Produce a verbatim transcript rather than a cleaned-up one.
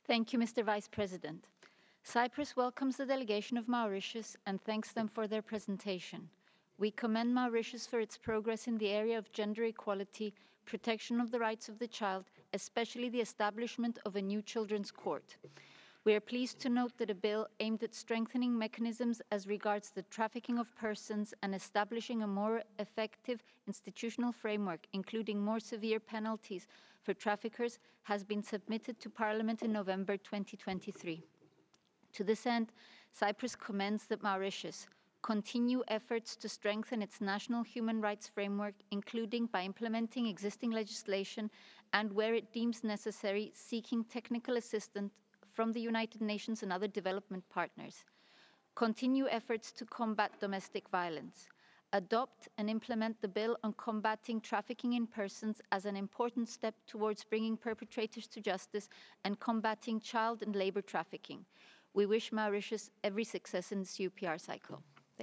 Thank you, Mister Vice President. Cyprus welcomes the delegation of Mauritius and thanks them for their presentation. We commend Mauritius for its progress in the area of gender equality, protection of the rights of the child, especially the establishment of a new children's court. We are pleased to note that a bill aimed at strengthening mechanisms as regards the trafficking of persons and establishing a more effective institutional framework, including more severe penalties for traffickers, has been submitted to Parliament in November twenty twenty-three. To this end, Cyprus commends that Mauritius continue efforts to strengthen its national human rights framework, including by implementing existing legislation and, where it deems necessary, seeking technical assistance from the United Nations and other development partners. Continue efforts to combat domestic violence. Adopt and implement the bill on combating trafficking in persons as an important step towards bringing perpetrators to justice and combating child and labor trafficking. We wish Mauritius every success in this U P R cycle.